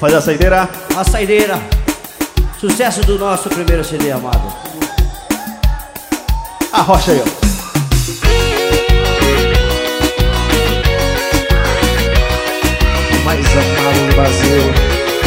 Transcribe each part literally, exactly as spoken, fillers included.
fazer a saideira. A saideira. Sucesso do nosso primeiro C D, amado. Arrocha aí, ó. Mais amado do Brasil.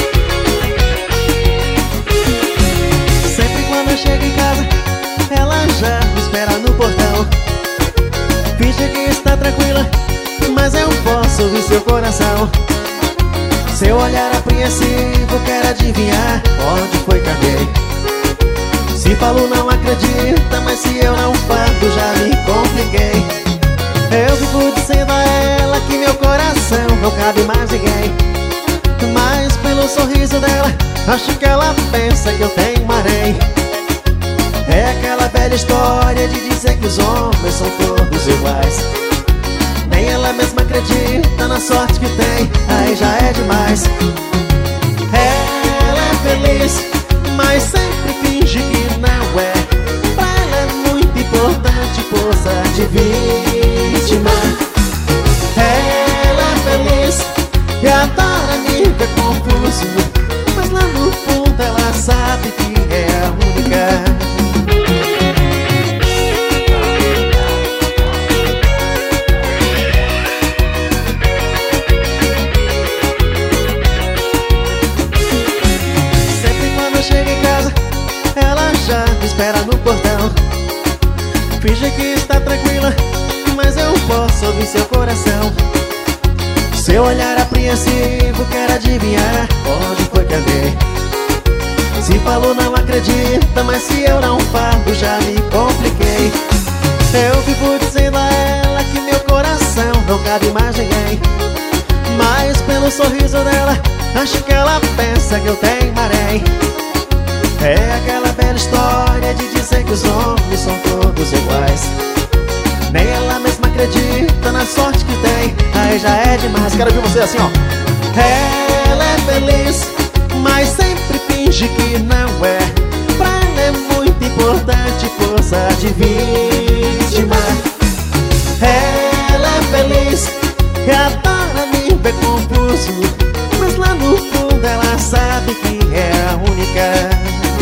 Sempre quando eu chego em casa, ela já me espera no portão. Finge que está tranquila, mas eu posso ouvir seu coração. Seu olhar apreensivo quer adivinhar onde foi que errei. Se falo não acredita, mas se eu não falo já me compliquei. Eu vivo dizendo a ela que meu coração não cabe mais ninguém. Mas pelo sorriso dela, acho que ela pensa que eu tenho marém. É aquela velha história de dizer que os homens são todos iguais. Nem ela mesma acredita na sorte que tem, aí já é demais. Ela é feliz, mas sempre finge que não é. Pra ela é muito importante posar de vítima. Ela é feliz e adora me ver confuso, mas lá no fundo ela sabe que é a única. Espera no portão. Finge que está tranquila, mas eu posso ouvir seu coração. Seu olhar apreensivo quer adivinhar onde foi que andei. Se falou não acredita, mas se eu não falo já me compliquei. Eu vivo dizendo a ela que meu coração não cabe mais ninguém. Mas pelo sorriso dela, acho que ela pensa que eu tenho marém. É aquela velha história de dizer que os homens são todos iguais. Nem ela mesma acredita na sorte que tem, aí já é demais. Quero ver você assim, ó. Ela é feliz, mas sempre finge que não é. Pra ela é muito importante posar de vítima. Ela é feliz e adora me ver confuso, mas lá no fundo ela sabe que é a única.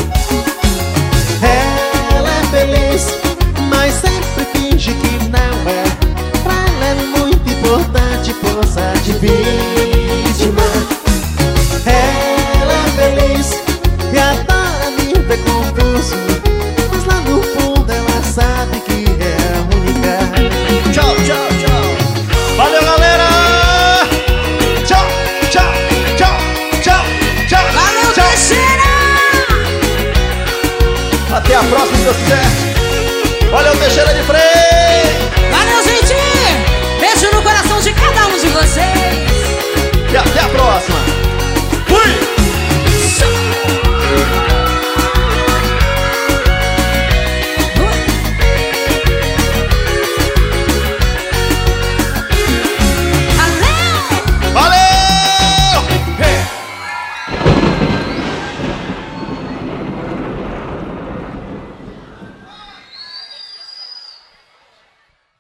Mas sempre finge que não é. Pra ela é muito importante posar de vítima. Ela é feliz e adora me ver confuso, mas lá no fundo ela sabe que é a única. Tchau, tchau, tchau. Valeu, galera. Tchau, tchau, tchau, tchau, tchau. Valeu, Teixeira. Até a próxima, se Deus quiser.